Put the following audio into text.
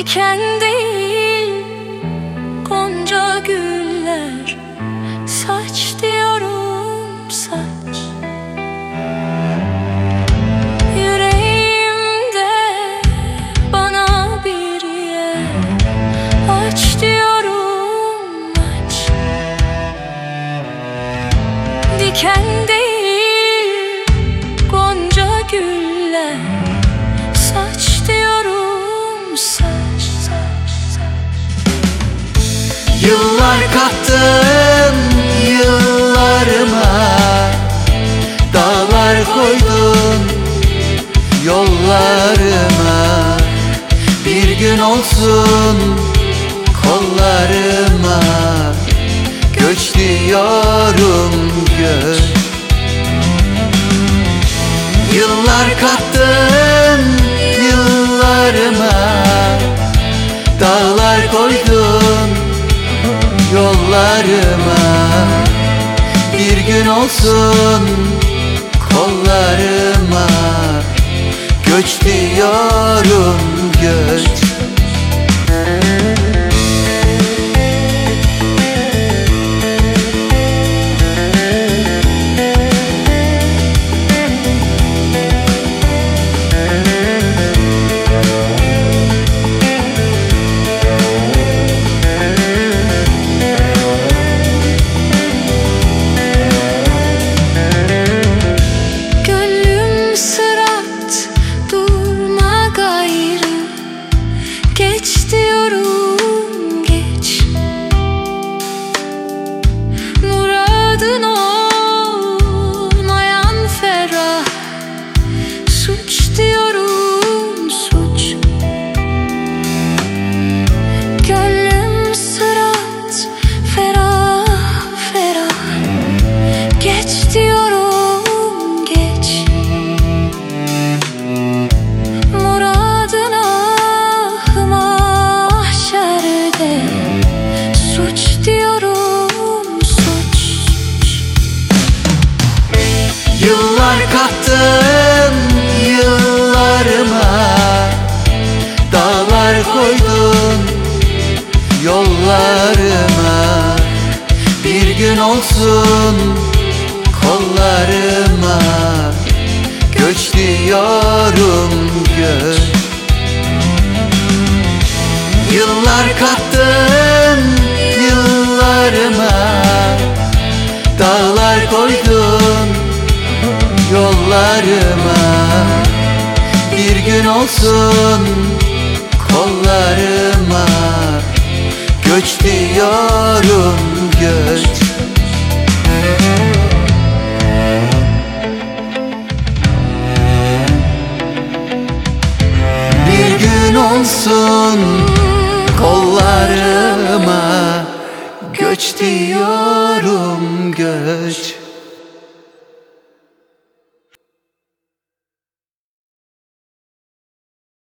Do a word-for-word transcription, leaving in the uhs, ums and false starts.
diken değil gonca güller. Saç diyorum saç, yüreğimde bana bir yer aç diyorum aç. Diken değil gonca güller. Saç diyorum saç, saç, saç. Yıllar kattın yıllarıma, dağlar koydun yollarıma. Bir gün olsun kollarıma, göç diyorum göç. Yıllar kattın yıllarıma, dağlar koydun yollarıma. Bir gün olsun kollarıma, göç diyorum göç. Geç diyorum geç, muradın olmayan ferah. Suç diyorum suç, gönlüm sırat ferah ferah. Geç diyorum geç, suç diyorum suç. Yıllar kattın yıllarıma, dağlar koydun yollarıma. Bir gün olsun kollarıma, göç diyorum göç. Yıllar kattın yıllarıma, dağlar koydun yollarıma. Bir gün olsun kollarıma, göç diyorum göç. Bir gün olsun kollarıma, göç diyorum göç.